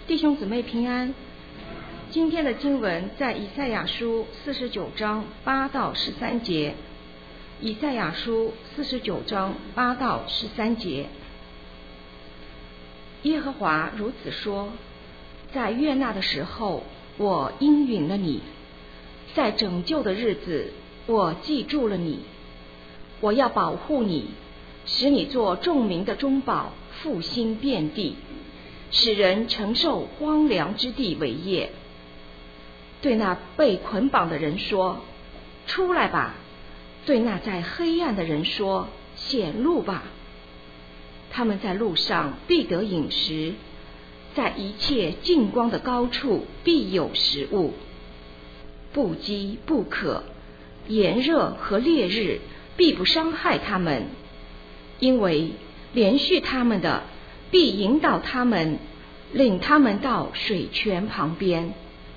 弟兄姊妹平安。今天的经文在以赛亚书49章8到13节。以赛亚书49章8到13节。耶和华如此说：在悦纳的时候，我应允了你；在拯救的日子，我记住了你。我要保护你，使你做众民的中保，复兴遍地，使人承受荒凉之地为业。对那被捆绑的人说：出来吧；对那在黑暗的人说：显露吧。他们在路上必得饮食，在一切近光的高处必有食物。不饥不渴，炎热和烈日必不伤害他们，因为连续他们的必引导他们，领他们到水泉旁边。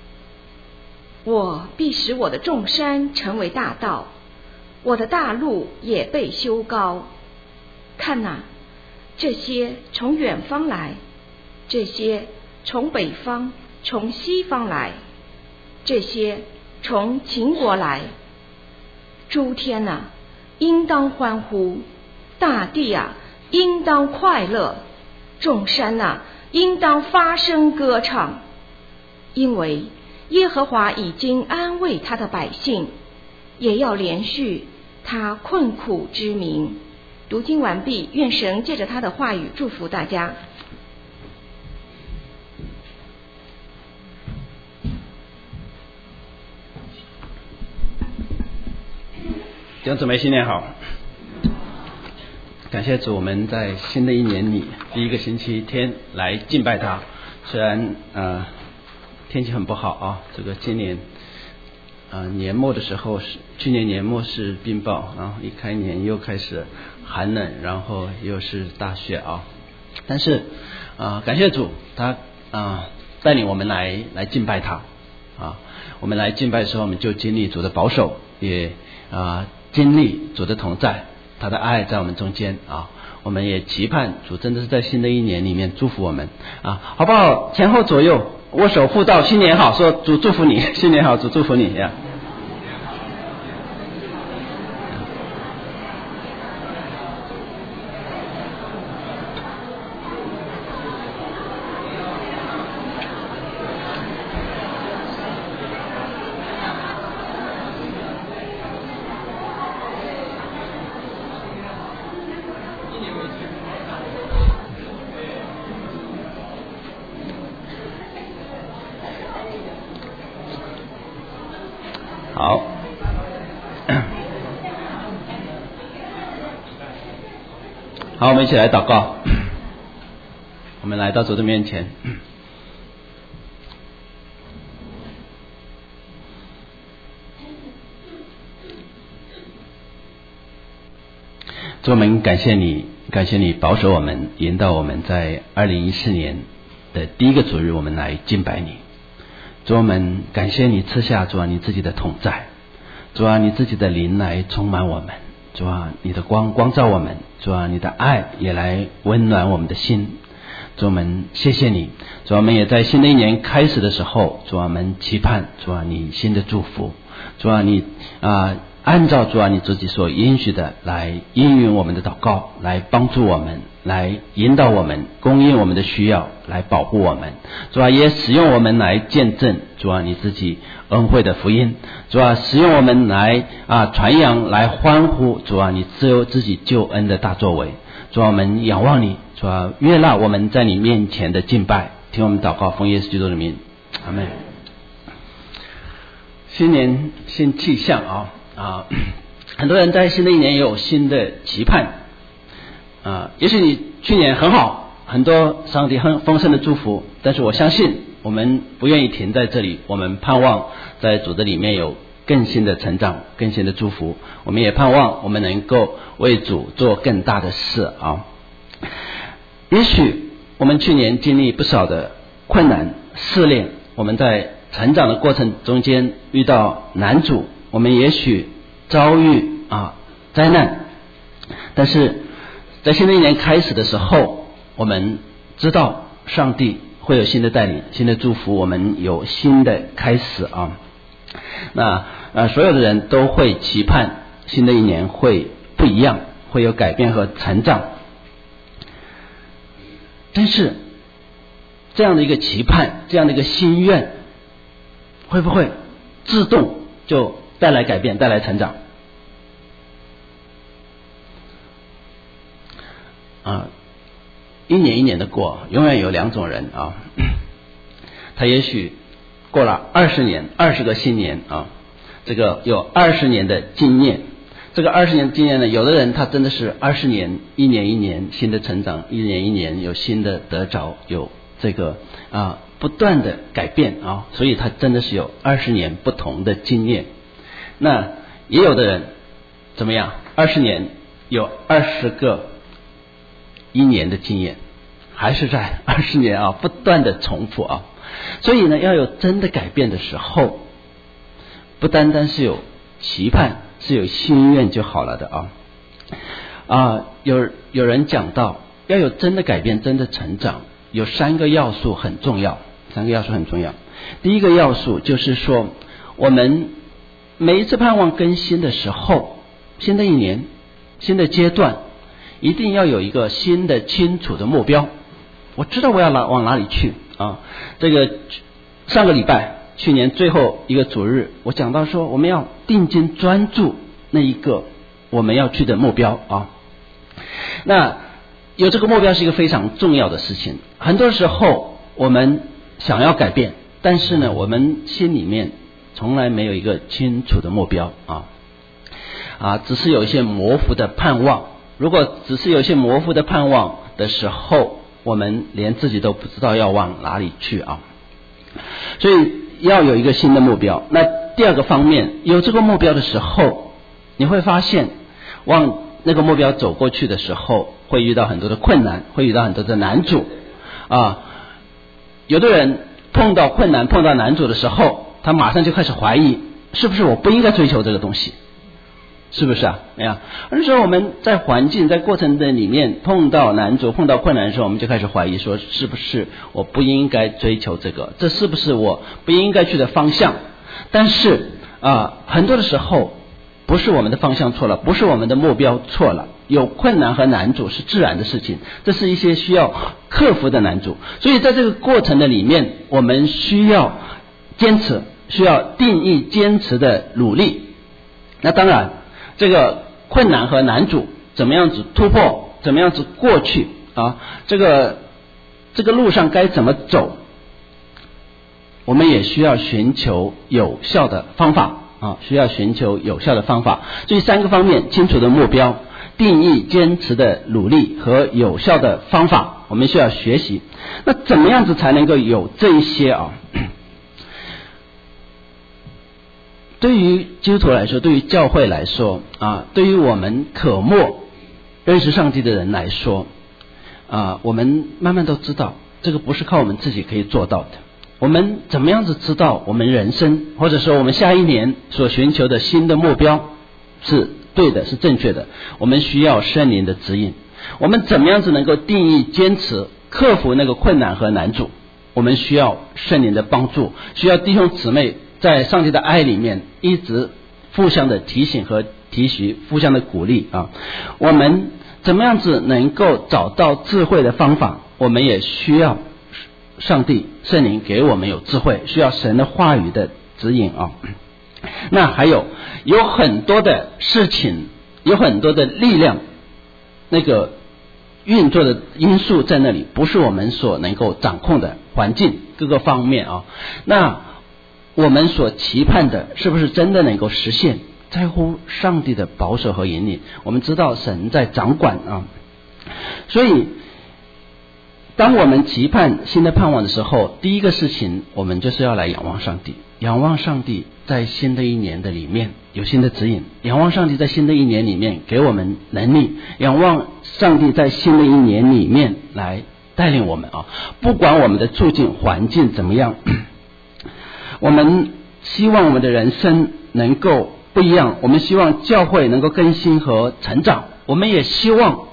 我必使我的众山成为大道，我的大路也被修高。看哪，这些从远方来，这些从北方从西方来，这些从秦国来。诸天啊，应当欢呼；大地啊，应当快乐；众山啊，应当发声歌唱。因为耶和华已经安慰他的百姓，也要连续他困苦之民。读经完毕，愿神借着他的话语祝福大家。 弟兄姊妹，新年好！感谢主，我们在新的一年里第一个星期天来敬拜他。虽然天气很不好啊，这个今年年末的时候去年年末是冰雹，然后一开年又开始寒冷，然后又是大雪啊。但是感谢主，他带领我们来敬拜他啊。我们来敬拜的时候，我们就经历主的保守，也经历主的同在，他的爱在我们中间啊。我们也期盼主真的是在新的一年里面祝福我们啊，好不好？前后左右握手互道，新年好，说主祝福你，新年好，主祝福你呀。好，我们一起来祷告。我们来到主的面前，主，我们感谢你保守我们，引导我们在2014年的第一个主日，我们来敬拜你。主，我们感谢你赐下主你自己的同在，主你自己的灵来充满我们。主你的光照我们，主你的爱也来温暖我们的心。主，我们谢谢你。主，我们也在新的一年开始的时候，主我们期盼主你新的祝福。主你按照主你自己所应许的来应允我们的祷告，来帮助我们，来引导我们，供应我们的需要，来保护我们。主也使用我们来见证主你自己恩惠的福音。主使用我们来传扬，来欢呼主你自己救恩的大作为。主，我们仰望你，主悦纳我们在你面前的敬拜，听我们祷告，奉耶稣基督的名，阿们。新年新气象很多人在新的一年也有新的期盼也许你去年很好，很多上帝很丰盛的祝福，但是我相信我们不愿意停在这里，我们盼望在主的里面有更新的成长，更新的祝福。我们也盼望我们能够为主做更大的事也许我们去年经历不少的困难试炼，我们在成长的过程中间遇到难阻，我们也许遭遇灾难，但是在新的一年开始的时候，我们知道上帝会有新的带领、新的祝福，我们有新的开始啊。那所有的人都会期盼新的一年会不一样，会有改变和成长。但是这样的一个期盼，这样的一个心愿，会不会自动就带来改变、带来成长？一年一年的过，永远有两种人啊。他也许过了20年，20个新年啊，这个有20年的经验。这个20年的经验呢，有的人他真的是20年，一年一年新的成长，一年一年有新的得着，有这个不断的改变啊，所以他真的是有20年不同的经验。那也有的人怎么样？20年有20个1年的经验，还是在20年啊不断的重复啊。所以呢，要有真的改变的时候，不单单是有期盼，是有心愿就好了的啊。有人讲到要有真的改变、真的成长，有3个要素很重要。3个要素很重要。第一个要素就是说，我们每一次盼望更新的时候，新的一年、新的阶段，一定要有一个新的清楚的目标。我知道我要往哪里去啊。这个上个礼拜，去年最后一个主日，我讲到说，我们要定睛专注那一个我们要去的目标啊。那有这个目标是一个非常重要的事情。很多时候我们想要改变，但是呢，我们心里面从来没有一个清楚的目标只是有一些模糊的盼望。如果只是有一些模糊的盼望的时候，我们连自己都不知道要往哪里去啊。所以要有一个新的目标。那第二个方面，有这个目标的时候，你会发现往那个目标走过去的时候，会遇到很多的困难，会遇到很多的难阻有的人碰到困难、碰到难阻的时候，他马上就开始怀疑，是不是我不应该追求这个东西？是不是啊？而且我们在环境、在过程的里面碰到难阻、碰到困难的时候，我们就开始怀疑说，是不是我不应该追求这个？这是不是我不应该去的方向？但是很多的时候，不是我们的方向错了，不是我们的目标错了。有困难和难阻是自然的事情，这是一些需要克服的难阻。所以在这个过程的里面，我们需要坚持，需要定义坚持的努力。那当然，这个困难和难阻怎么样子突破，怎么样子过去这个路上该怎么走，我们也需要寻求有效的方法需要寻求有效的方法。所以3个方面：清楚的目标、定义坚持的努力和有效的方法，我们需要学习。那怎么样子才能够有这一些对于基督徒来说，对于教会来说对于我们渴慕认识上帝的人来说我们慢慢都知道，这个不是靠我们自己可以做到的。我们怎么样子知道我们人生或者说我们下一年所寻求的新的目标是对的，是正确的？我们需要圣灵的指引。我们怎么样子能够定义坚持克服那个困难和难阻？我们需要圣灵的帮助，需要弟兄姊妹在上帝的爱里面一直互相的提醒和提携，互相的鼓励我们怎么样子能够找到智慧的方法？我们也需要上帝圣灵给我们有智慧，需要神的话语的指引那还有很多的事情，有很多的力量，那个运作的因素在那里，不是我们所能够掌控的环境各个方面那我们所期盼的是不是真的能够实现，在乎上帝的保守和引领。我们知道神在掌管所以当我们期盼新的盼望的时候，第一个事情我们就是要来仰望上帝。仰望上帝在新的一年的里面有新的指引，仰望上帝在新的一年里面给我们能力，仰望上帝在新的一年里面来带领我们不管我们的处境环境怎么样，我们希望我们的人生能够不一样，我们希望教会能够更新和成长，我们也希望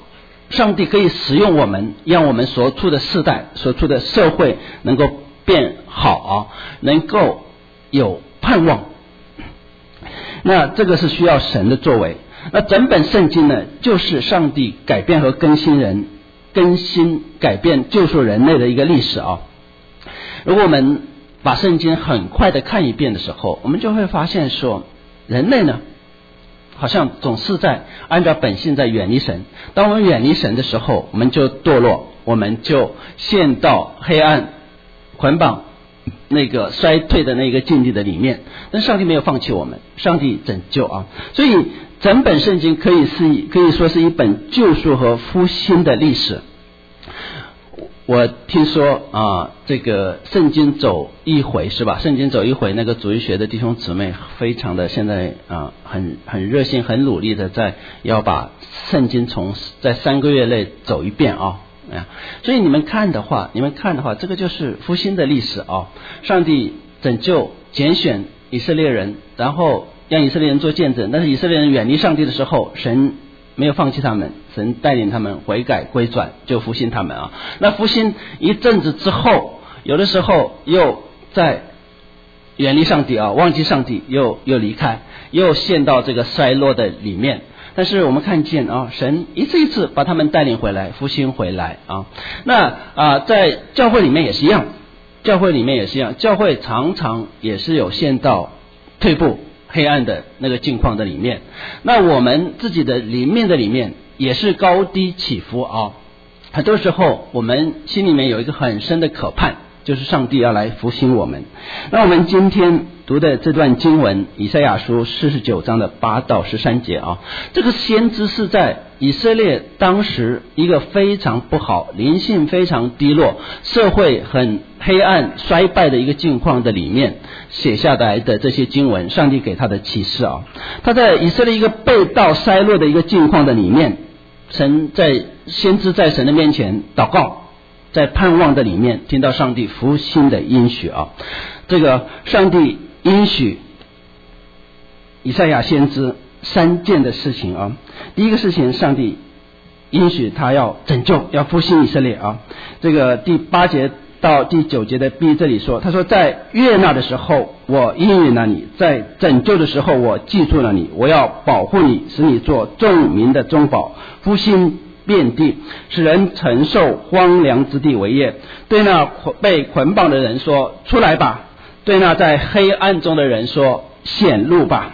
上帝可以使用我们，让我们所处的世代、所处的社会能够变好能够有盼望。那这个是需要神的作为。那整本圣经呢，就是上帝改变和更新改变救赎人类的一个历史如果我们把圣经很快的看一遍的时候，我们就会发现说，人类呢好像总是在按照本性在远离神。当我们远离神的时候，我们就堕落，我们就陷到黑暗捆绑那个衰退的那个境地的里面。但上帝没有放弃我们，上帝拯救所以整本圣经可以说是一本救赎和复兴的历史。我听说这个圣经走一回是吧？圣经走一回，那个主义学的弟兄姊妹非常的现在很热心，很努力的要把圣经在3个月内走一遍所以你们看的话，这个就是复兴的历史上帝拯救拣选以色列人，然后让以色列人做见证。但是以色列人远离上帝的时候，神没有放弃他们，神带领他们悔改归转，就复兴他们那复兴一阵子之后，有的时候又在远离上帝忘记上帝，又离开，又陷到这个衰落的里面。但是我们看见神一次一次把他们带领回来，复兴回来那在教会里面也是一样，教会常常也是有陷到退步黑暗的那个境况的里面。那我们自己的里面也是高低起伏很多时候我们心里面有一个很深的渴盼，就是上帝要来复兴我们。那我们今天读的这段经文，以赛亚书49章的8到13节这个先知是在以色列当时一个非常不好、灵性非常低落、社会很黑暗衰败的一个境况的里面写下来的这些经文，上帝给他的启示他在以色列一个背道衰落的一个境况的里面，先知在神的面前祷告，在盼望的里面听到上帝复兴的应许这个上帝应许以赛亚先知3件的事情第一个事情，上帝应许他要拯救，要复兴以色列这个第8节到第9节的 B 这里说，他说在悦纳的时候我应允了你，在拯救的时候我记住了你，我要保护你，使你做众民的中保，复兴遍地，使人承受荒凉之地为业。对那被捆绑的人说出来吧，对那在黑暗中的人说显露吧。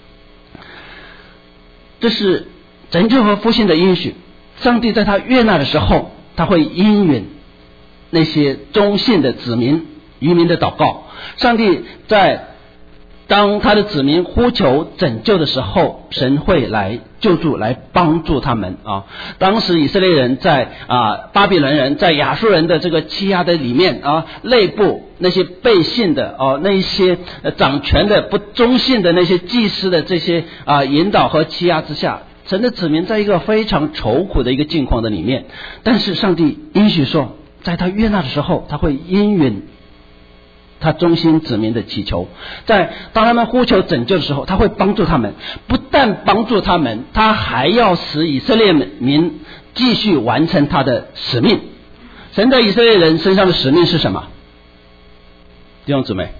这是拯救和复兴的应许。上帝在他悦纳的时候，他会应允那些忠信的子民渔民的祷告。上帝在当他的子民呼求拯救的时候，神会来救助，来帮助他们当时以色列人在巴比伦人在亚述人的这个欺压的里面内部那些背信的那一些掌权的不忠信的那些祭司的这些引导和欺压之下，神的子民在一个非常愁苦的一个境况的里面。但是上帝应许说，在他悦纳的时候，他会应允他忠心子民的祈求，当他们呼求拯救的时候，他会帮助他们。不但帮助他们，他还要使以色列民继续完成他的使命。神在以色列人身上的使命是什么？弟兄姊妹，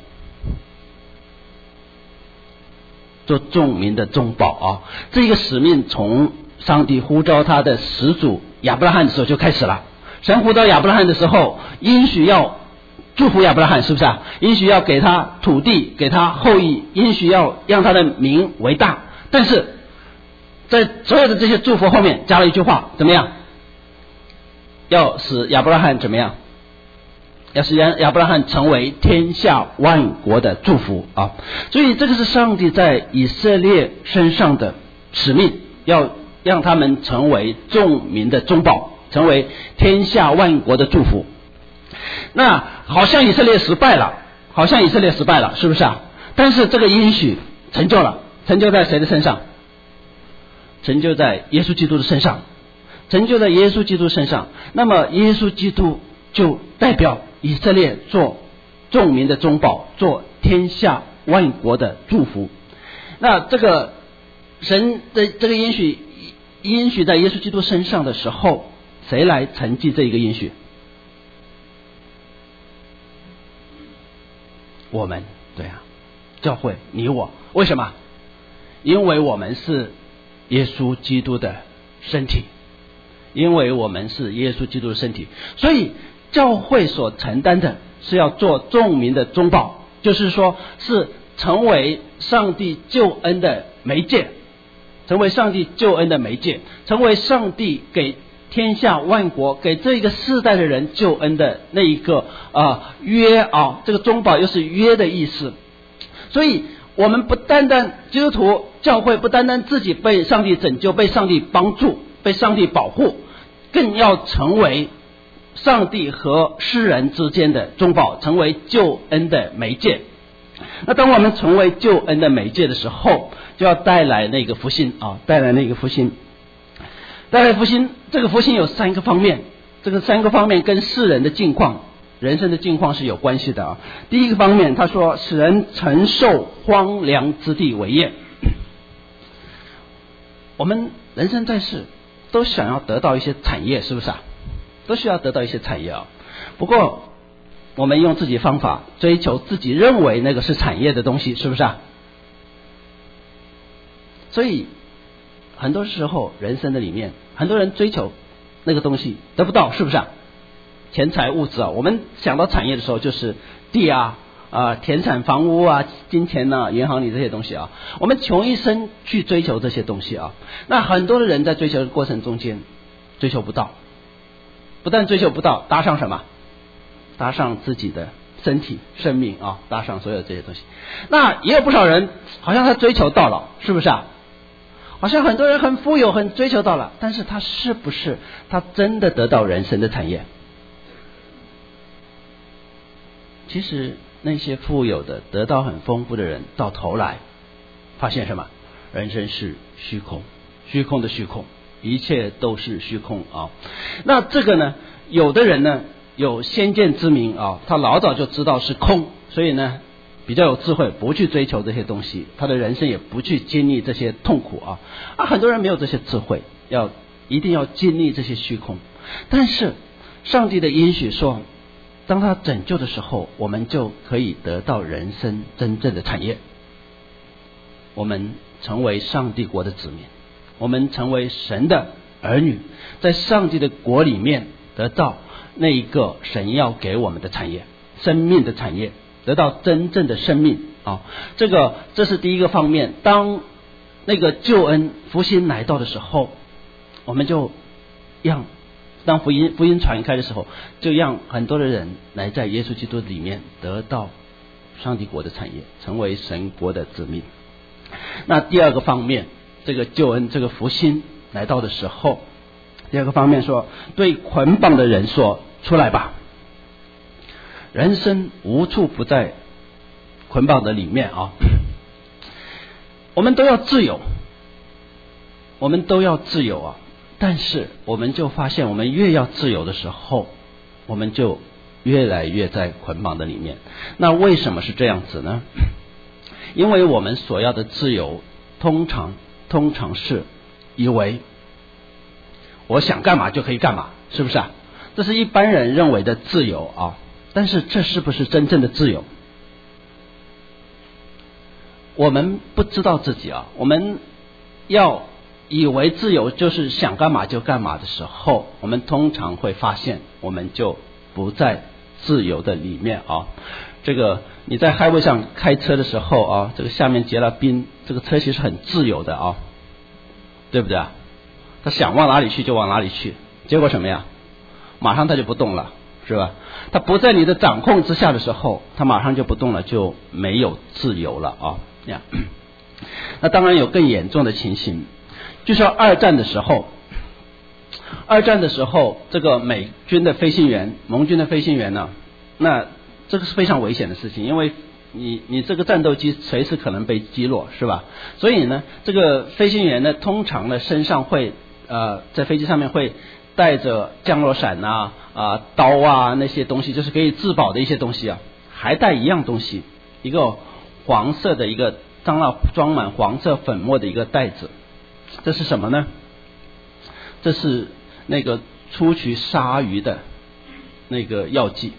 做众民的中保这个使命从上帝呼召他的始祖亚伯拉罕的时候就开始了。神呼召亚伯拉罕的时候，应许要祝福亚伯拉罕，是不是应许要给他土地，给他后裔，应许要让他的名为大。但是在所有的这些祝福后面加了一句话，怎么样？要使亚伯拉罕怎么样？要使亚伯拉罕成为天下万国的祝福所以这个是上帝在以色列身上的使命，要让他们成为众民的中保，成为天下万国的祝福。那好像以色列失败了，是不是但是这个应许成就了，成就在谁的身上？成就在耶稣基督的身上，那么耶稣基督就代表以色列做众民的中保，做天下万国的祝福。那这个神的这个应许应许在耶稣基督身上的时候，谁来承继这一个应许？我们，对啊，教会，你我。为什么？因为我们是耶稣基督的身体，因为我们是耶稣基督的身体，所以教会所承担的是要做众民的中保，就是说是成为上帝救恩的媒介，成为上帝救恩的媒介，成为上帝给天下万国，给这一个世代的人救恩的那一个约啊，这个中保又是约的意思。所以我们不单单基督徒教会不单单自己被上帝拯救，被上帝帮助，被上帝保护，更要成为上帝和世人之间的中保，成为救恩的媒介。那当我们成为救恩的媒介的时候，就要带来那个福音啊，带来那个福音。带来福音，这个福音有3个方面，这个3个方面跟世人的境况、人生的境况是有关系的啊。第一个方面，他说使人承受荒凉之地为业。我们人生在世都想要得到一些产业，是不是啊？都需要得到一些产业啊。不过我们用自己方法追求自己认为那个是产业的东西，是不是啊？所以很多时候人生的里面，很多人追求那个东西得不到，是不是啊？钱财物质啊，我们想到产业的时候就是地啊、田产房屋啊、金钱啊、银行里这些东西啊，我们穷一生去追求这些东西啊。那很多的人在追求的过程中间追求不到，不但追求不到，搭上什么？搭上自己的身体、生命啊，搭上所有这些东西。那也有不少人好像他追求到了，是不是啊？好像很多人很富有，很追求到了，但是他是不是他真的得到人生的产业？其实那些富有的、得到很丰富的人，到头来发现什么？人生是虚空，虚空的虚空，一切都是虚空啊。那这个呢，有的人呢有先见之明啊，他老早就知道是空，所以呢比较有智慧，不去追求这些东西，他的人生也不去经历这些痛苦啊。很多人没有这些智慧，一定要经历这些虚空。但是上帝的应许说，当他拯救的时候，我们就可以得到人生真正的产业。我们成为上帝国的子民，我们成为神的儿女，在上帝的国里面得到那一个神要给我们的产业，生命的产业，得到真正的生命啊。这是第一个方面。当那个救恩福音来到的时候，我们就当福音传开的时候，就让很多的人来在耶稣基督里面得到上帝国的产业，成为神国的子民。那第二个方面，这个救恩这个福音来到的时候，第二个方面说，对捆绑的人说，出来吧。人生无处不在捆绑的里面啊。我们都要自由，我们都要自由啊。但是我们就发现，我们越要自由的时候，我们就越来越在捆绑的里面。那为什么是这样子呢？因为我们所要的自由通常是以为我想干嘛就可以干嘛，是不是啊？这是一般人认为的自由啊。但是这是不是真正的自由？我们不知道自己啊。我们要以为自由就是想干嘛就干嘛的时候，我们通常会发现我们就不在自由的里面啊。这个你在highway上开车的时候啊，这个下面结了冰，这个车其实很自由的啊，对不对啊？他想往哪里去就往哪里去，结果什么呀？马上他就不动了，是吧？他不在你的掌控之下的时候，他马上就不动了，就没有自由了啊。那当然有更严重的情形，就是二战的时候，这个美军的飞行员、盟军的飞行员呢，那这个是非常危险的事情，因为你这个战斗机随时可能被击落，是吧？所以呢，这个飞行员呢，通常呢身上会在飞机上面会带着降落伞啊、刀啊那些东西，就是可以自保的一些东西啊，还带一样东西，一个黄色的一个装满黄色粉末的一个袋子。这是什么呢？ 这是那个出去杀鱼的那个药剂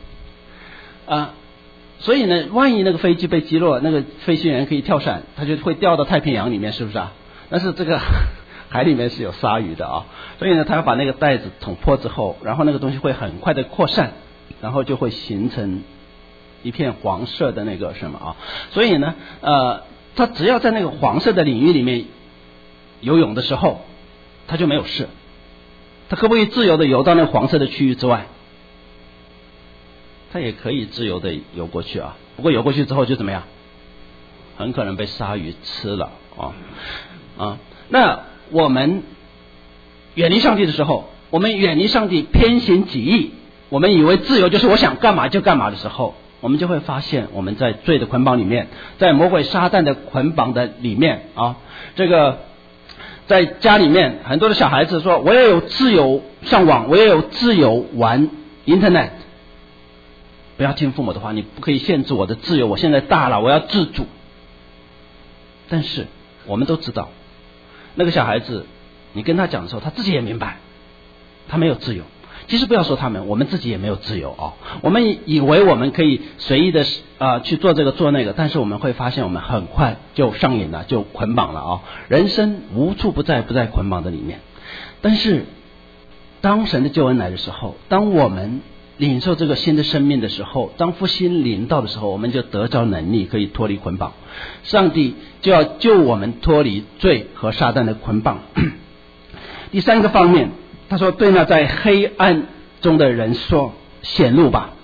所以呢，万一那个飞机被击落，那个飞行员可以跳伞，他就会掉到太平洋里面，是不是啊？但是这个海里面是有鲨鱼的所以呢，他要把那个袋子捅破之后，然后那个东西会很快的扩散，然后就会形成一片黄色的那个什么所以呢，他只要在那个黄色的领域里面游泳的时候，他就没有事。他可不可以自由的游到那个黄色的区域之外？他也可以自由的游过去不过游过去之后就怎么样？很可能被鲨鱼吃了那我们远离上帝的时候，我们远离上帝偏行己意，我们以为自由就是我想干嘛就干嘛的时候，我们就会发现我们在罪的捆绑里面，在魔鬼撒旦的捆绑的里面这个在家里面很多的小孩子说，我也有自由上网，我也有自由玩 Internet。不要听父母的话，你不可以限制我的自由，我现在大了，我要自主。但是我们都知道，那个小孩子你跟他讲的时候，他自己也明白他没有自由。其实不要说他们，我们自己也没有自由我们以为我们可以随意的去做这个做那个，但是我们会发现我们很快就上瘾了，就捆绑了人生无处不在捆绑的里面。但是当神的救恩来的时候，当我们领受这个新的生命的时候，当复兴临到的时候，我们就得着能力可以脱离捆绑，上帝就要救我们脱离罪和撒旦的捆绑。第三个方面，他说，对那在黑暗中的人说，显露吧。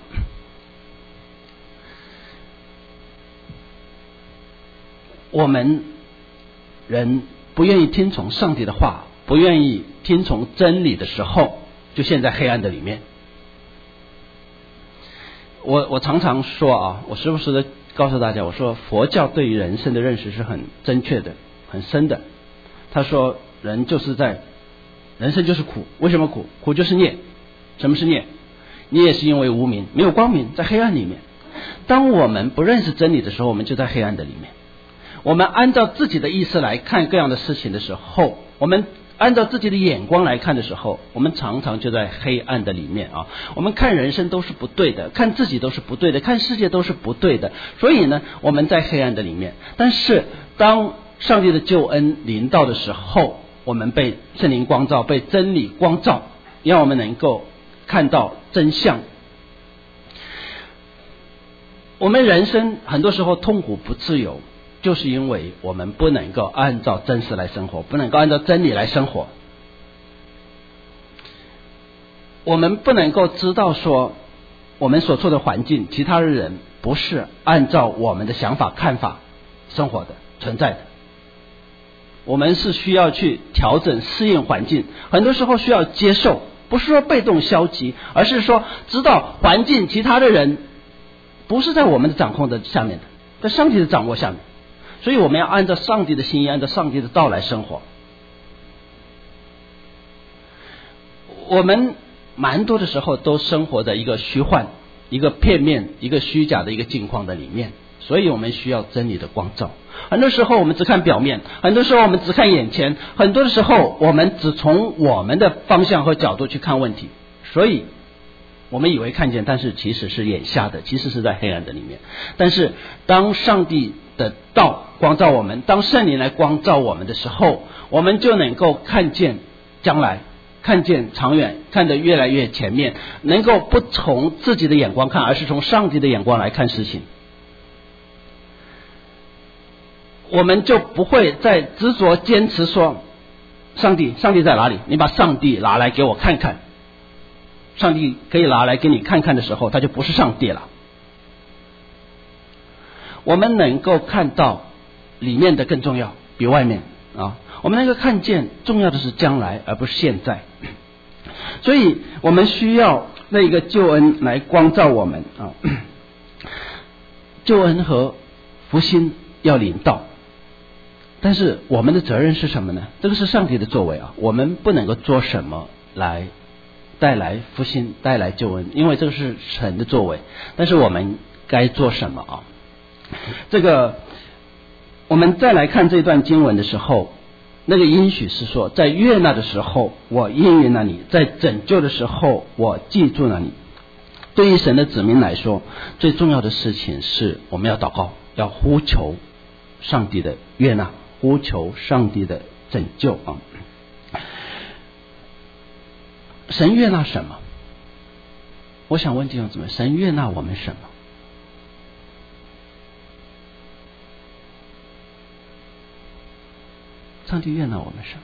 我们人不愿意听从上帝的话，不愿意听从真理的时候，就陷在黑暗的里面。我常常说我时不时的告诉大家，我说佛教对于人生的认识是很正确的，很深的。他说人生就是苦，为什么苦？苦就是孽。什么是孽？孽是因为无明，没有光明，在黑暗里面。当我们不认识真理的时候，我们就在黑暗的里面。我们按照自己的意思来看各样的事情的时候，我们按照自己的眼光来看的时候，我们常常就在黑暗的里面我们看人生都是不对的，看自己都是不对的，看世界都是不对的，所以呢，我们在黑暗的里面。但是当上帝的救恩临到的时候，我们被圣灵光照，被真理光照，让我们能够看到真相。我们人生很多时候痛苦不自由，就是因为我们不能够按照真实来生活，不能够按照真理来生活。我们不能够知道说我们所处的环境，其他的人不是按照我们的想法看法生活的，存在的。我们是需要去调整适应环境，很多时候需要接受，不是说被动消极，而是说知道环境其他的人不是在我们的掌控的下面的，在上帝的掌握下面。所以我们要按照上帝的心意，按照上帝的道来生活。我们蛮多的时候都生活在一个虚幻、一个片面、一个虚假的一个境况的里面，所以我们需要真理的光照。很多时候我们只看表面，很多时候我们只看眼前，很多的时候我们只从我们的方向和角度去看问题，所以我们以为看见，但是其实是眼下的，其实是在黑暗的里面。但是当上帝的道光照我们，当圣灵来光照我们的时候，我们就能够看见将来，看见长远，看得越来越前面，能够不从自己的眼光看，而是从上帝的眼光来看事情。我们就不会再执着坚持说上帝在哪里，你把上帝拿来给我看看。上帝可以拿来给你看看的时候，他就不是上帝了。我们能够看到里面的更重要，比外面我们能够看见重要的是将来，而不是现在。所以我们需要那个救恩来光照我们救恩和福音要临到，但是我们的责任是什么呢？这个是上帝的作为我们不能够做什么来带来复兴，带来救恩，因为这个是神的作为。但是我们该做什么这个我们再来看这段经文的时候， 那个应许是说，在悦纳的时候我应允了你，在拯救的时候我记住了你。对于神的子民来说，最重要的事情是我们要祷告，要呼求上帝的悦纳，呼求上帝的拯救啊！神悦纳什么？我想问弟兄姊妹，神悦纳我们什么？上帝悦纳我们什么？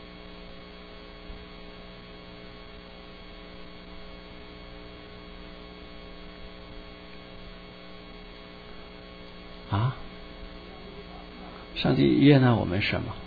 啊？上帝悦纳我们什么？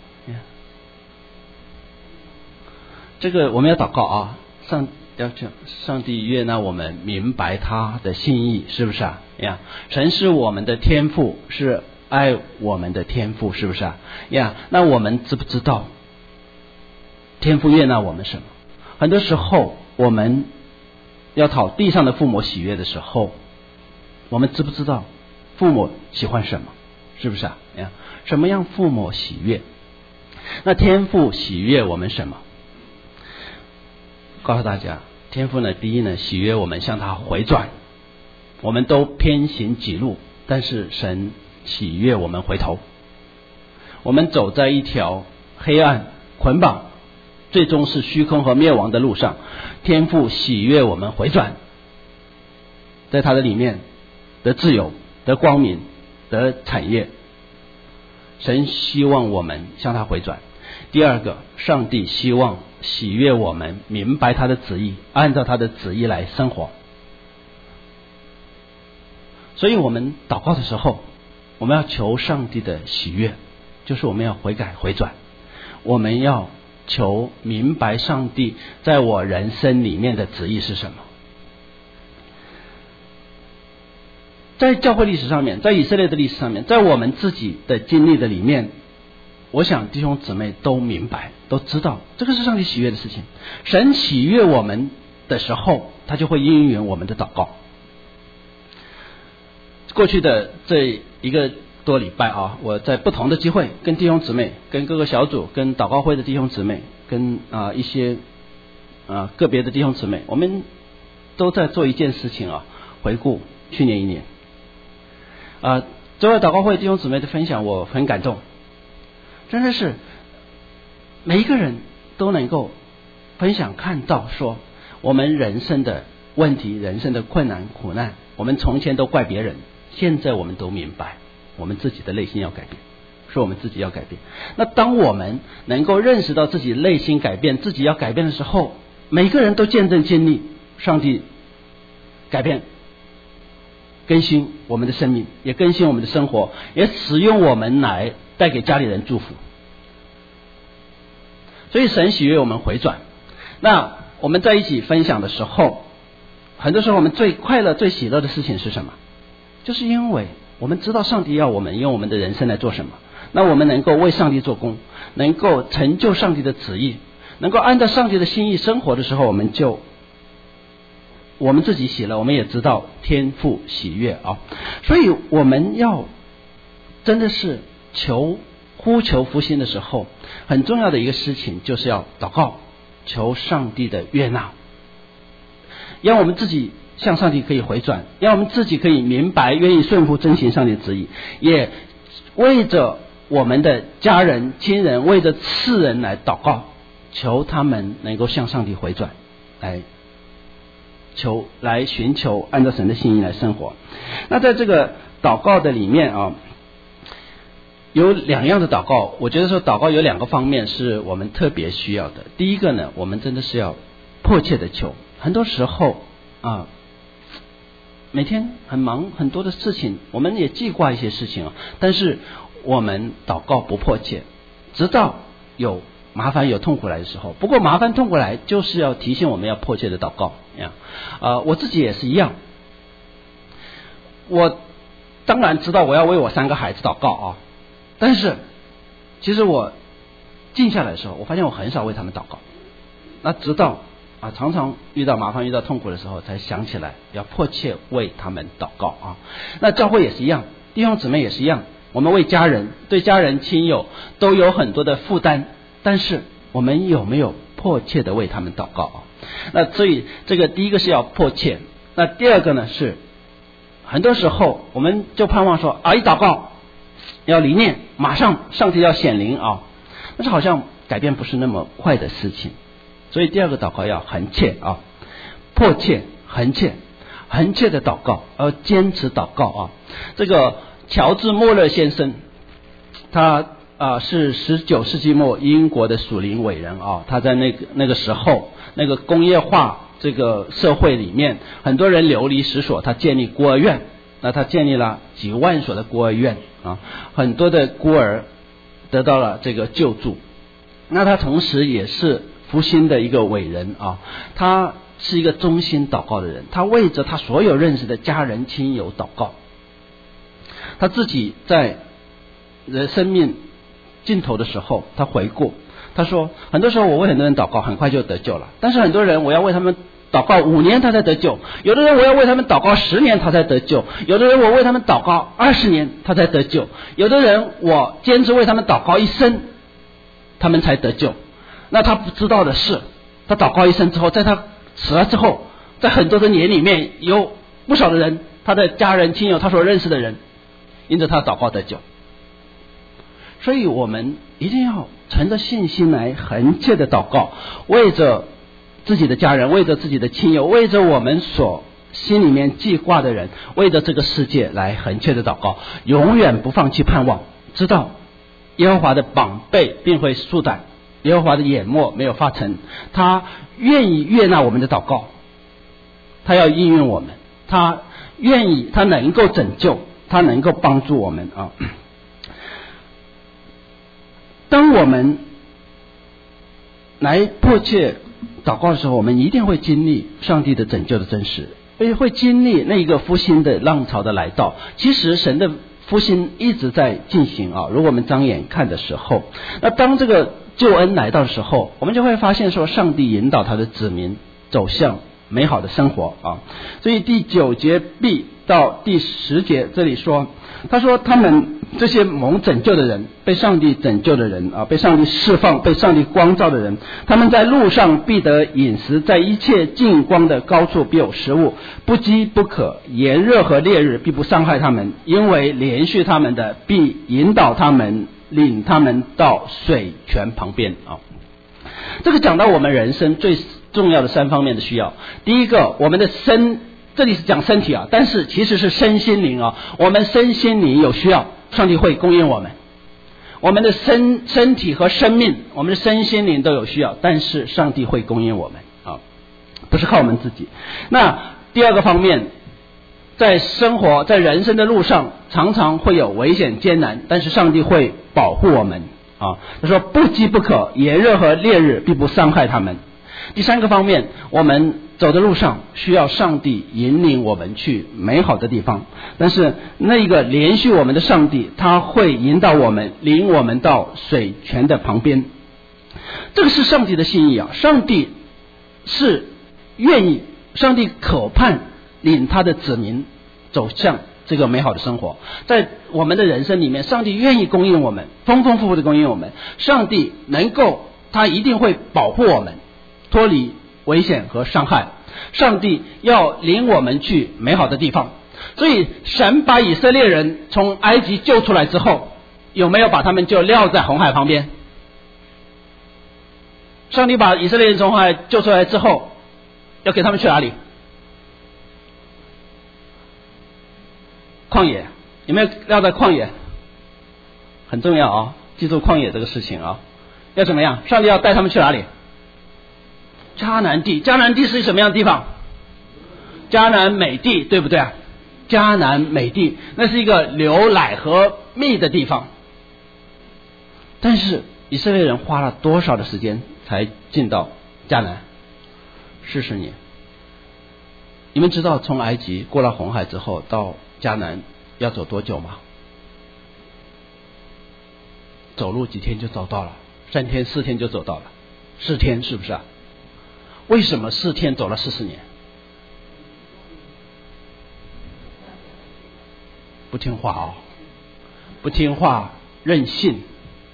这个我们要祷告啊！上帝悦纳我们明白他的心意，是不是啊？神是我们的天父，是爱我们的天父，是不是啊？那我们知不知道天父悦纳我们什么？很多时候我们要讨地上的父母喜悦的时候，我们知不知道父母喜欢什么？是不是啊？什么样父母喜悦？那天父喜悦我们什么？告诉大家，天父呢，第一呢，喜悦我们向他回转。我们都偏行己路，但是神喜悦我们回头。我们走在一条黑暗捆绑最终是虚空和灭亡的路上，天父喜悦我们回转，在他的里面得自由，得光明，得产业。神希望我们向他回转。第二个，上帝希望喜悦我们明白他的旨意，按照他的旨意来生活。所以我们祷告的时候，我们要求上帝的喜悦，就是我们要悔改回转，我们要求明白上帝在我人生里面的旨意是什么。在教会历史上面，在以色列的历史上面，在我们自己的经历的里面，我想弟兄姊妹都明白，都知道这个是上帝喜悦的事情。神喜悦我们的时候，他就会应允我们的祷告。过去的这一个多礼拜啊，我在不同的机会跟弟兄姊妹，跟各个小组，跟祷告会的弟兄姊妹，跟一些个别的弟兄姊妹，我们都在做一件事情啊，回顾去年一年。这位祷告会弟兄姊妹的分享我很感动，真的是每一个人都能够分享看到说我们人生的问题，人生的困难苦难，我们从前都怪别人，现在我们都明白我们自己的内心要改变，说我们自己要改变。那当我们能够认识到自己内心改变，自己要改变的时候，每个人都见证经历上帝改变更新我们的生命，也更新我们的生活，也使用我们来带给家里人祝福。所以神喜悦我们回转。那我们在一起分享的时候，很多时候我们最快乐最喜乐的事情是什么？就是因为我们知道上帝要我们用我们的人生来做什么，那我们能够为上帝做工，能够成就上帝的旨意，能够按照上帝的心意生活的时候，我们自己喜乐，我们也知道天父喜悦啊。所以我们要真的是呼求复兴的时候，很重要的一个事情就是要祷告，求上帝的悦纳，让我们自己向上帝可以回转，让我们自己可以明白愿意顺服遵行上帝的旨意，也为着我们的家人亲人，为着世人来祷告，求他们能够向上帝回转，来寻求按照神的心意来生活。那在这个祷告的里面啊，有两样的祷告，我觉得说祷告有两个方面是我们特别需要的。第一个呢，我们真的是要迫切的求。很多时候每天很忙，很多的事情，我们也记挂一些事情但是我们祷告不迫切，直到有麻烦有痛苦来的时候。不过麻烦痛苦来就是要提醒我们要迫切的祷告我自己也是一样。我当然知道我要为我3个孩子祷告但是其实我静下来的时候，我发现我很少为他们祷告。那直到常常遇到麻烦遇到痛苦的时候，才想起来要迫切为他们祷告那教会也是一样，弟兄姊妹也是一样， 我们为家人，对家人亲友都有很多的负担，但是我们有没有迫切的为他们祷告啊？那所以这个第一个是要迫切，那第二个呢是很多时候我们就盼望说一祷告要离念，马上上帝要显灵啊，但是好像改变不是那么快的事情。所以第二个祷告要恒切啊，迫切、恒切的祷告，而坚持祷告啊。这个乔治·莫勒先生，他是19世纪末英国的属灵伟人啊。他在那个时候，那个工业化这个社会里面，很多人流离失所，他建立孤儿院。那他建立了几万所的孤儿院啊，很多的孤儿得到了这个救助。那他同时也是福音的一个伟人啊，他是一个忠心祷告的人，他为着他所有认识的家人亲友祷告。他自己在生命尽头的时候，他回顾，他说很多时候我为很多人祷告很快就得救了，但是很多人我要为他们祷告5年他才得救，有的人我要为他们祷告10年他才得救，有的人我为他们祷告20年他才得救，有的人我坚持为他们祷告一生他们才得救。那他不知道的是，他祷告一生之后，在他死了之后，在很多的年里面有不少的人，他的家人亲友他所认识的人因着他祷告得救。所以我们一定要存着信心来恒切的祷告，为着自己的家人，为着自己的亲友，为着我们所心里面记挂的人，为着这个世界来恒切的祷告，永远不放弃盼望，知道耶和华的膀臂并会缩短，耶和华的眼目没有发沉，他愿意悦纳我们的祷告，他要应允我们，他愿意，他能够拯救，他能够帮助我们啊。当我们来迫切祷告的时候，我们一定会经历上帝的拯救的真实，也会经历那个复兴的浪潮的来到。其实神的复兴一直在进行啊，如果我们张眼看的时候，那当这个救恩来到的时候，我们就会发现说上帝引导他的子民走向美好的生活啊。所以第9节 B 到第10节这里说，他说他们这些蒙拯救的人，被上帝拯救的人啊，被上帝释放，被上帝光照的人，他们在路上必得饮食，在一切近光的高处必有食物，不饥不渴，炎热和烈日必不伤害他们，因为连续他们的必引导他们，领他们到水泉旁边啊。这个讲到我们人生最重要的3方面的需要。第一个，我们的这里是讲身体啊，但是其实是身心灵啊。我们身心灵有需要，上帝会供应我们。我们的身体和生命，我们的身心灵都有需要，但是上帝会供应我们啊，不是靠我们自己。那第二个方面，在生活在人生的路上，常常会有危险艰难，但是上帝会保护我们啊。他说不饥不渴，炎热和烈日必不伤害他们。第3个方面，我们走的路上需要上帝引领我们去美好的地方，但是那个连续我们的上帝，他会引导我们，领我们到水泉的旁边。这个是上帝的心意啊，上帝是愿意，上帝渴盼领他的子民走向这个美好的生活。在我们的人生里面，上帝愿意供应我们，丰丰富富的供应我们，上帝能够，他一定会保护我们脱离危险和伤害，上帝要领我们去美好的地方。所以神把以色列人从埃及救出来之后，有没有把他们就撂在红海旁边？上帝把以色列人从红海救出来之后，要给他们去哪里？旷野。有没有撂在旷野？很重要啊，记住旷野这个事情啊。要怎么样？上帝要带他们去哪里？迦南地。迦南地是什么样的地方？迦南美地，对不对啊？迦南美地，那是一个流奶和蜜的地方。但是以色列人花了多少的时间才进到迦南？40年。你们知道从埃及过了红海之后到迦南要走多久吗？走路几天就走到了，3天4天就走到了，4天是不是啊？为什么4天走了40年？不听话哦， 不听话、任性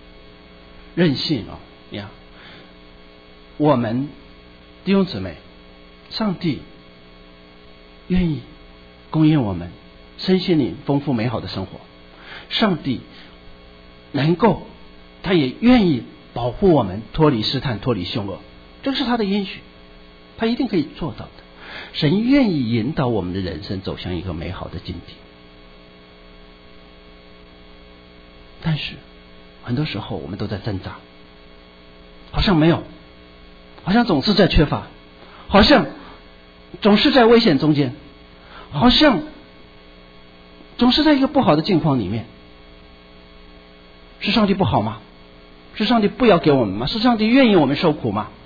啊呀！我们弟兄姊妹，上帝愿意供应我们身心灵丰富美好的生活，上帝能够，他也愿意保护我们脱离试探、脱离凶恶，这是他的应许，他一定可以做到的。神愿意引导我们的人生走向一个美好的境地，但是很多时候我们都在挣扎，好像没有，好像总是在缺乏，好像总是在危险中间，好像总是在一个不好的境况里面。是上帝不好吗？是上帝不要给我们吗？是上帝愿意我们受苦吗？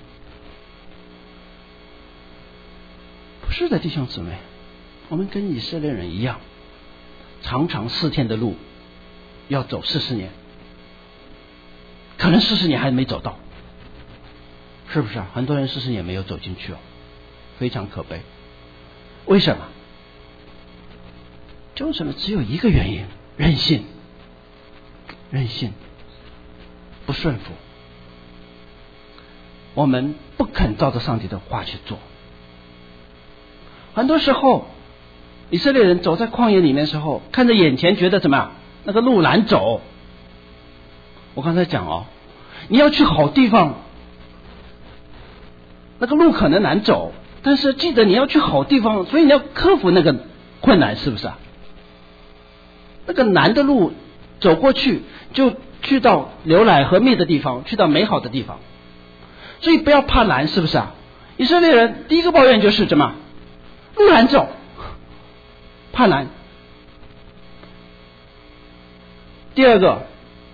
不是的，弟兄姊妹，我们跟以色列人一样，长长4天的路要走40年，可能40年还没走到，是不是啊？很多人40年没有走进去哦，非常可悲。为什么？就是只有一个原因，任性，不顺服，我们不肯照着上帝的话去做。很多时候以色列人走在旷野里面的时候，看着眼前觉得怎么样，那个路难走。我刚才讲哦，你要去好地方，那个路可能难走，但是记得你要去好地方，所以你要克服那个困难，是不是啊？那个难的路走过去，就去到流奶和蜜的地方，去到美好的地方。所以不要怕难，是不是啊？以色列人第一个抱怨就是什么？路难走，怕难。第二个，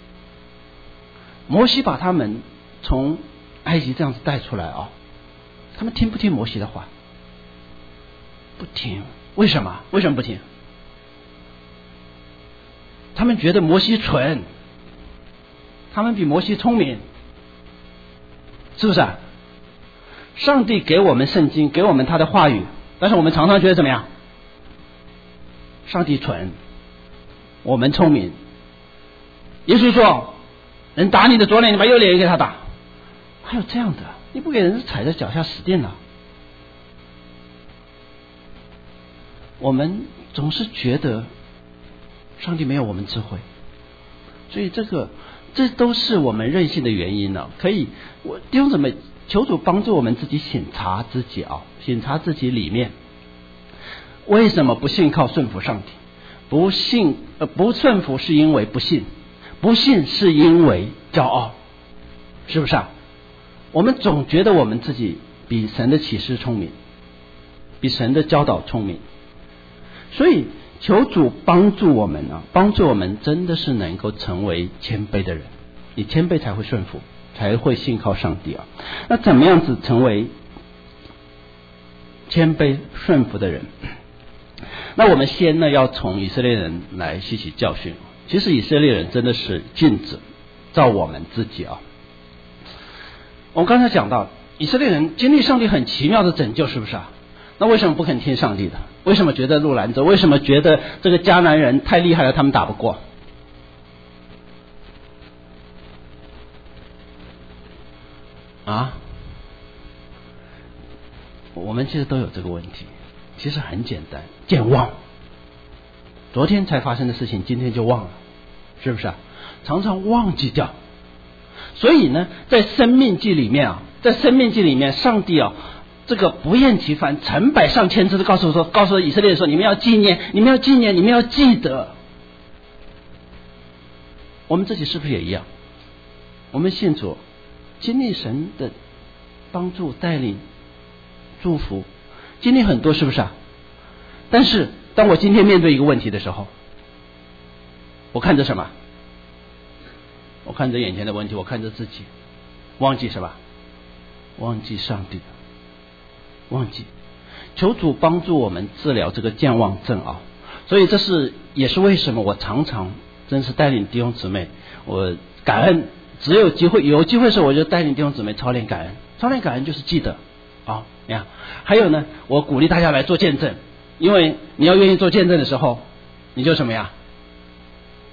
摩西把他们从埃及这样子带出来啊，他们听不听摩西的话？不听。为什么？为什么不听？他们觉得摩西蠢，他们比摩西聪明，是不是啊？上帝给我们圣经，给我们他的话语，但是我们常常觉得怎么样？上帝蠢，我们聪明。耶稣说，人打你的左脸，你把右脸也给他打。还有这样的，你不给人踩在脚下死定了。我们总是觉得上帝没有我们智慧，所以这都是我们任性的原因呢。可以，弟兄姊妹，求主帮助我们自己省察自己啊，省察自己里面为什么不信靠顺服上帝？不顺服是因为不信，不信是因为骄傲，是不是啊？我们总觉得我们自己比神的启示聪明，比神的教导聪明，所以求主帮助我们啊，帮助我们真的是能够成为谦卑的人。你谦卑才会顺服，才会信靠上帝啊。那怎么样子成为谦卑顺服的人？那我们先呢要从以色列人来吸取教训。其实以色列人真的是镜子照我们自己啊。我们刚才讲到以色列人经历上帝很奇妙的拯救，是不是啊？那为什么不肯听上帝的？为什么觉得路难走？为什么觉得这个迦南人太厉害了，他们打不过？啊？我们其实都有这个问题，其实很简单，健忘。昨天才发生的事情，今天就忘了，是不是啊？常常忘记掉。所以呢，在申命记里面，上帝啊，这个不厌其烦，成百上千次的告诉以色列人说，你们要纪念，你们要纪念，你们要记得。我们自己是不是也一样？我们信主，经历神的帮助、带领、祝福，经历很多，是不是啊？但是当我今天面对一个问题的时候，我看着什么？我看着眼前的问题，我看着自己，忘记什么？忘记上帝，忘记。求主帮助我们治疗这个健忘症啊！所以也是为什么我常常真是带领弟兄姊妹，我感恩，有机会的时候，我就带领弟兄姊妹操练感恩。操练感恩就是记得啊，你看，还有呢，我鼓励大家来做见证，因为你要愿意做见证的时候，你就什么呀？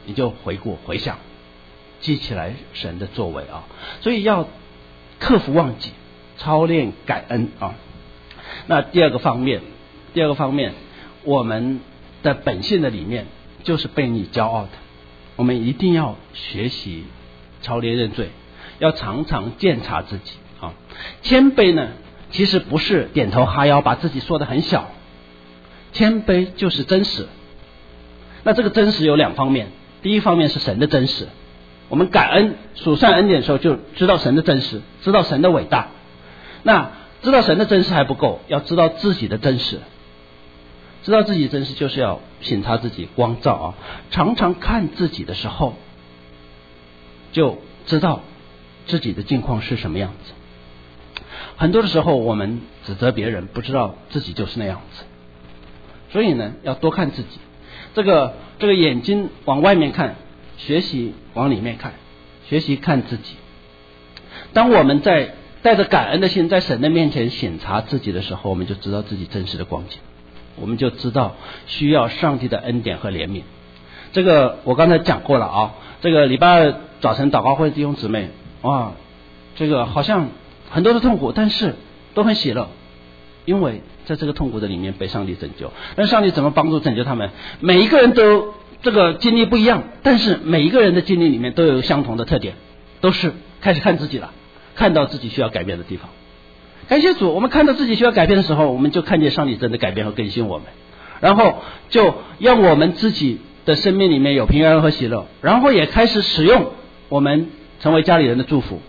你就回顾回想，记起来神的作为啊。所以要克服忘记，操练感恩啊。那第二个方面，我们的本性的里面就是悖逆骄傲的，我们一定要学习操练认罪，要常常鉴察自己啊。谦卑呢，其实不是点头哈腰，把自己说得很小，谦卑就是真实。那这个真实有两方面，第一方面是神的真实，我们感恩数算恩典的时候就知道神的真实，知道神的伟大。那知道神的真实还不够，要知道自己的真实。知道自己真实就是要省察自己，光照啊。常常看自己的时候，就知道自己的境况是什么样子。很多的时候我们指责别人，不知道自己就是那样子。所以呢，要多看自己。这个眼睛往外面看，学习往里面看，学习看自己。当我们在带着感恩的心在神的面前省察自己的时候，我们就知道自己真实的光景，我们就知道需要上帝的恩典和怜悯。这个我刚才讲过了啊。这个礼拜二早晨祷告会弟兄姊妹，哇，这个好像很多的痛苦，但是都很喜乐，因为在这个痛苦的里面被上帝拯救。但上帝怎么帮助拯救他们？每一个人都这个经历不一样，但是每一个人的经历里面都有相同的特点，都是开始看自己了，看到自己需要改变的地方。感谢主，我们看到自己需要改变的时候，我们就看见上帝真的改变和更新我们，然后就让我们自己的生命里面有平安和喜乐，然后也开始使用我们成为家里人的祝福。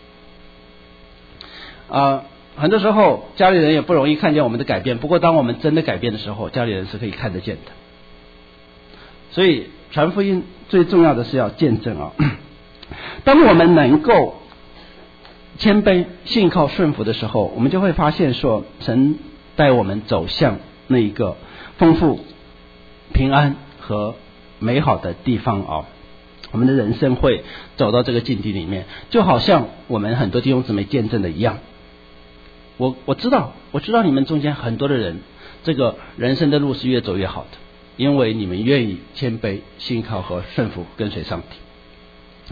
很多时候家里人也不容易看见我们的改变，不过当我们真的改变的时候，家里人是可以看得见的。所以传福音最重要的是要见证啊。当我们能够谦卑信靠顺服的时候，我们就会发现说，神带我们走向那一个丰富平安和美好的地方啊。我们的人生会走到这个境地里面，就好像我们很多弟兄姊妹见证的一样。我知道你们中间很多的人，这个人生的路是越走越好的，因为你们愿意谦卑信靠和顺服跟随上帝。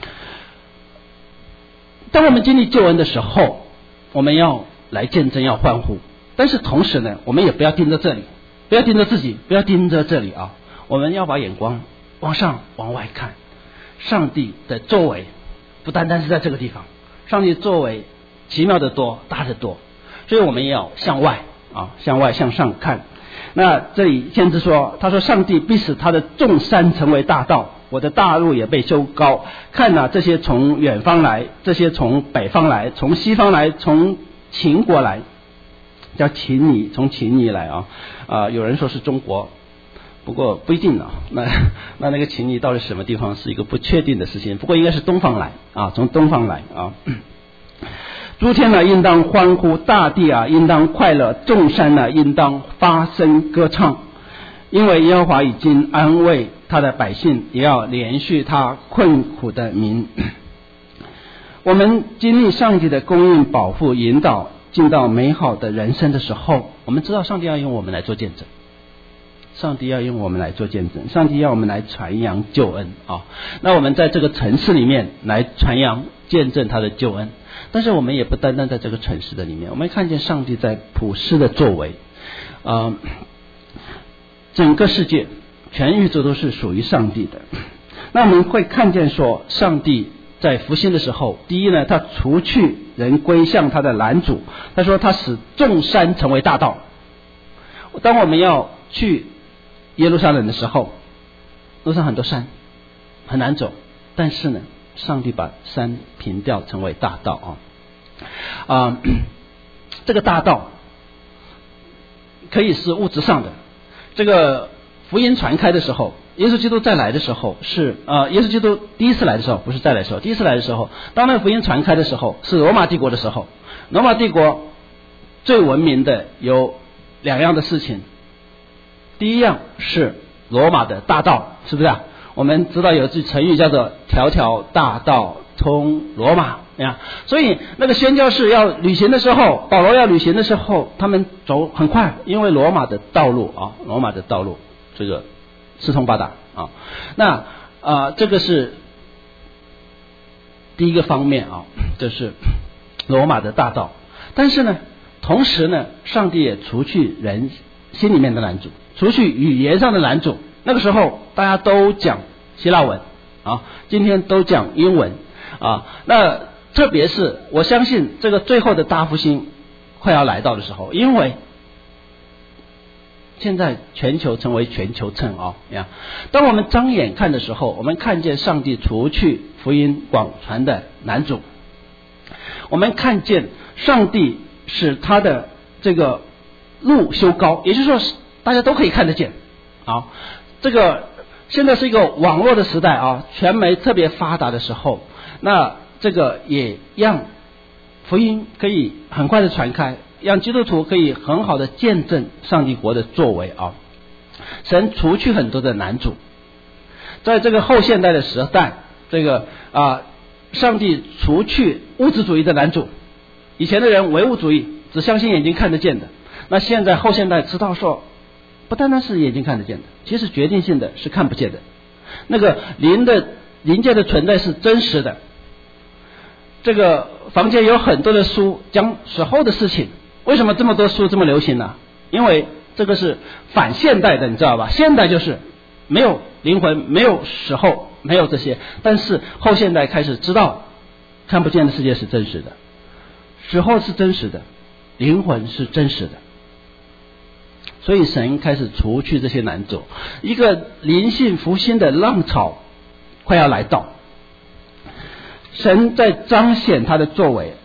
当我们经历救恩的时候，我们要来见证，要欢呼，但是同时呢，我们也不要盯着这里，不要盯着自己，不要盯着这里啊，我们要把眼光往上往外看。上帝的作为不单单是在这个地方，上帝的作为奇妙的多，大的多，所以我们也要向外啊，向外向上看。那这里先知说，他说上帝必使他的众山成为大道，我的大路也被修高。看啊，这些从远方来，这些从北方来，从西方来，从秦国来，叫秦尼，从秦尼来啊。有人说是中国，不过不一定啊。那个秦尼到底什么地方是一个不确定的事情，不过应该是东方来啊，从东方来啊。诸天呢应当欢呼，大地啊应当快乐，众山呢应当发声歌唱，因为耶和华已经安慰他的百姓，也要连续他困苦的民。我们经历上帝的供应、保护、引导，进到美好的人生的时候，我们知道上帝要用我们来做见证，上帝要用我们来做见证，上帝要我们来传扬救恩啊。那我们在这个城市里面来传扬见证他的救恩，但是我们也不单单在这个城市的里面，我们看见上帝在普世的作为。整个世界全宇宙都是属于上帝的。那我们会看见说，上帝在复兴的时候，第一呢，他除去人归向他的拦阻，他说他使众山成为大道。当我们要去耶路撒冷的时候，路上很多山很难走，但是呢，上帝把山平掉成为大道啊。这个大道可以是物质上的。这个福音传开的时候，耶稣基督再来的时候是耶稣基督第一次来的时候，不是再来的时候，第一次来的时候，当那个福音传开的时候是罗马帝国的时候。罗马帝国最闻名的有两样的事情，第一样是罗马的大道，是不是啊？我们知道有句成语叫做条条大道通罗马呀，所以那个宣教士要旅行的时候，保罗要旅行的时候，他们走很快，因为罗马的道路这个四通八达啊。那这个是第一个方面啊，这是罗马的大道。但是呢，同时呢，上帝也除去人心里面的拦阻，除去语言上的拦阻。那个时候大家都讲希腊文啊，今天都讲英文啊。那特别是我相信这个最后的大复兴快要来到的时候，因为现在全球成为全球称啊，当我们张眼看的时候，我们看见上帝除去福音广传的拦阻，我们看见上帝使他的这个路修高，也就是说大家都可以看得见啊。这个现在是一个网络的时代啊，传媒特别发达的时候，那这个也让福音可以很快的传开，让基督徒可以很好的见证上帝国的作为啊。神除去很多的拦阻，在这个后现代的时代，这个上帝除去物质主义的拦阻。以前的人唯物主义，只相信眼睛看得见的，那现在后现代知道说，不单单是眼睛看得见的，其实决定性的是看不见的。那个灵界的存在是真实的。这个房间有很多的书讲死后的事情，为什么这么多书这么流行呢？因为这个是反现代的，你知道吧？现代就是没有灵魂，没有死后，没有这些。但是后现代开始知道看不见的世界是真实的，死后是真实的，灵魂是真实的。所以神开始除去这些拦阻，一个灵性复兴的浪潮快要来到。神在彰显他的作为。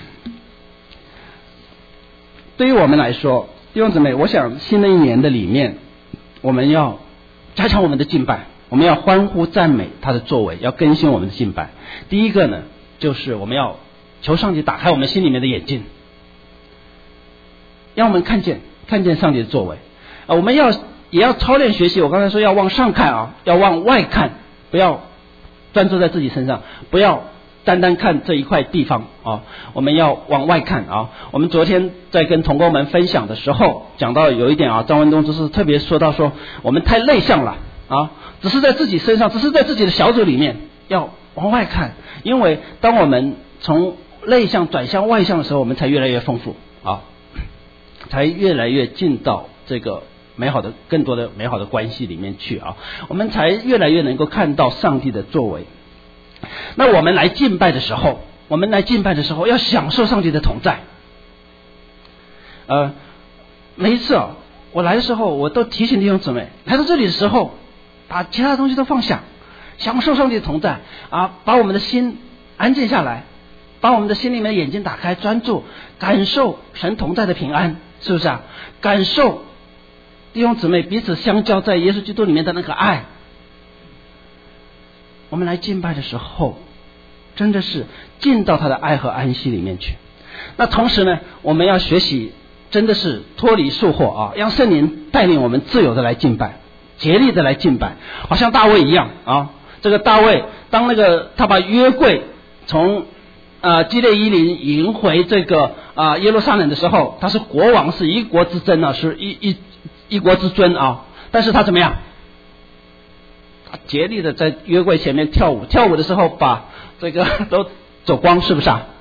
对于我们来说，弟兄姊妹，我想新的一年的里面，我们要加强我们的敬拜，我们要欢呼赞美他的作为，要更新我们的敬拜。第一个呢，就是我们要求上帝打开我们心里面的眼睛，让我们看见上帝的作为。我们也要操练学习，我刚才说要往上看啊，要往外看，不要专注在自己身上，不要单单看这一块地方啊，我们要往外看啊。我们昨天在跟同工们分享的时候，讲到有一点啊，张文东就是特别说到说，我们太内向了啊，只是在自己身上，只是在自己的小组里面，要往外看。因为当我们从内向转向外向的时候，我们才越来越丰富啊，才越来越进到这个更多的美好的关系里面去啊，我们才越来越能够看到上帝的作为。那我们来敬拜的时候，要享受上帝的同在。每一次我来的时候，我都提醒弟兄姊妹，来到这里的时候，把其他的东西都放下，享受上帝的同在啊，把我们的心安静下来，把我们的心里面的眼睛打开，专注感受神同在的平安，是不是啊？感受弟兄姊妹彼此相交在耶稣基督里面的那个爱。我们来敬拜的时候，真的是进到他的爱和安息里面去。那同时呢，我们要学习真的是脱离束缚啊，让圣灵带领我们自由的来敬拜，竭力的来敬拜，好像大卫一样啊。这个大卫当他把约柜从基列伊林迎回这个耶路撒冷的时候，他是国王，是一国之尊啊，是一国之尊啊。但是他怎么样？他竭力的在约柜前面跳舞的时候，把这个都走光，是不是啊？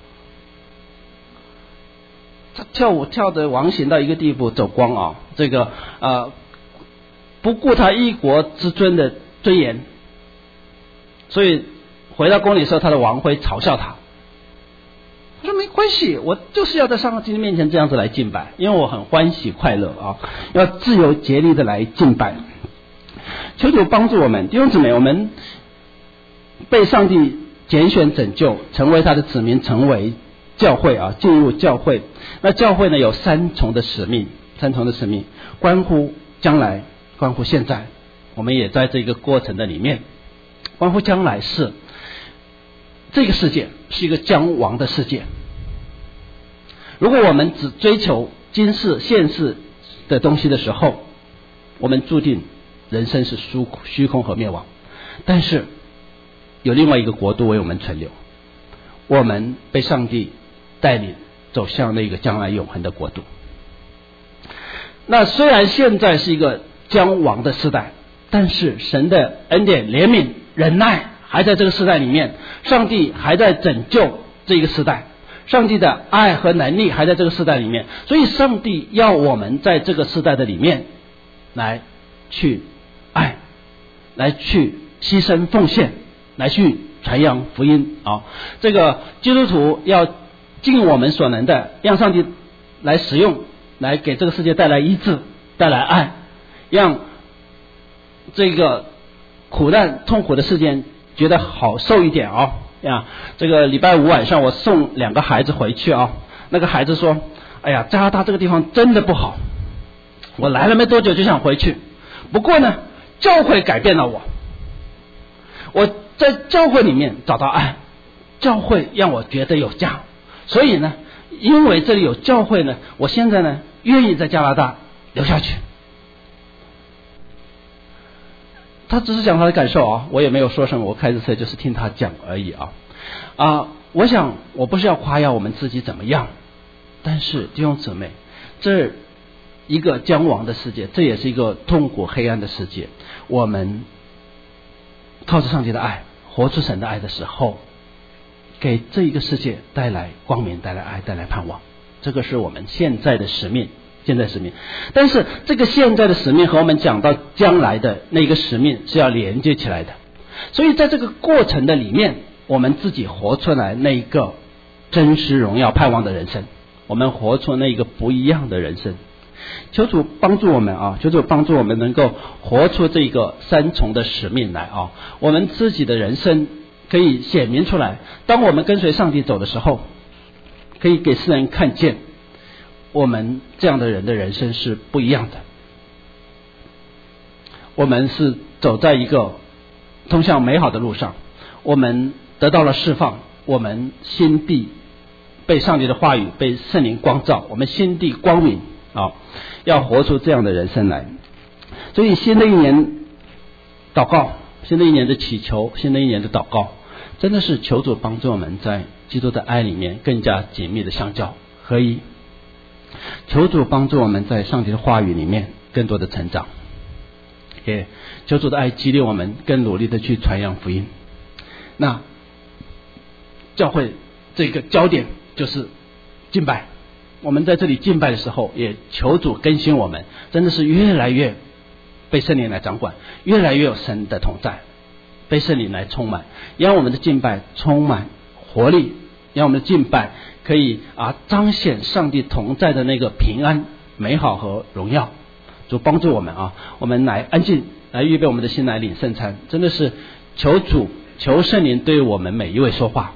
他跳舞跳的王行到一个地步，走光啊！这个不顾他一国之尊的尊严，所以回到宫里的时候，他的王会嘲笑他。他说没关系，我就是要在上帝面前这样子来敬拜，因为我很欢喜快乐啊，要自由竭力的来敬拜。求主帮助我们，弟兄姊妹，我们被上帝拣选拯救，成为他的子民，成为教会啊，进入教会。那教会呢有三重的使命，关乎将来，关乎现在。我们也在这个过程的里面。关乎将来是这个世界是一个将亡的世界，如果我们只追求今世现世的东西的时候，我们注定人生是虚空和灭亡。但是有另外一个国度为我们存留，我们被上帝带领走向那个将来永恒的国度。那虽然现在是一个将亡的时代， 但是神的恩典、怜悯、忍耐还在这个时代里面，上帝还在拯救这个时代，上帝的爱和能力还在这个时代里面，所以上帝要我们在这个时代的里面来去爱，来去牺牲奉献，来去传扬福音啊！这个基督徒要尽我们所能的，让上帝来使用，来给这个世界带来医治，带来爱，让这个苦难痛苦的事件觉得好受一点啊！这个礼拜五晚上我送2个孩子回去啊，那个孩子说：“哎呀，加拿大这个地方真的不好，我来了没多久就想回去。不过呢，教会改变了我，我在教会里面找到爱，教会让我觉得有家，所以呢，因为这里有教会呢，我现在呢愿意在加拿大留下去。”他只是讲他的感受啊，我也没有说什么，我开着车就是听他讲而已啊。我想我不是要夸耀我们自己怎么样，但是弟兄姊妹，这一个将亡的世界，这也是一个痛苦黑暗的世界，我们靠着上帝的爱，活出神的爱的时候，给这一个世界带来光明，带来爱，带来盼望，这个是我们现在的使命。现在使命，但是这个现在的使命和我们讲到将来的那个使命是要连接起来的，所以在这个过程的里面，我们自己活出来那一个真实荣耀盼望的人生，我们活出那一个不一样的人生。求主帮助我们啊，求主帮助我们能够活出这个3重的使命来啊，我们自己的人生可以显明出来，当我们跟随上帝走的时候，可以给世人看见我们这样的人的人生是不一样的，我们是走在一个通向美好的路上，我们得到了释放，我们心地被上帝的话语，被圣灵光照，我们心地光明啊，要活出这样的人生来。所以新的一年祷告，新的一年的祈求，新的一年的祷告，真的是求主帮助我们在基督的爱里面更加紧密的相交合一，求主帮助我们在上帝的话语里面更多的成长，也求主的爱激励我们更努力的去传扬福音。那教会这个焦点就是敬拜，我们在这里敬拜的时候，也求主更新我们，真的是越来越被圣灵来掌管，越来越有神的同在，被圣灵来充满，让我们的敬拜充满活力，让我们的敬拜可以彰显上帝同在的那个平安、美好和荣耀。主帮助我们我们来安静，来预备我们的心来领圣餐，真的是求主、求圣灵对我们每一位说话。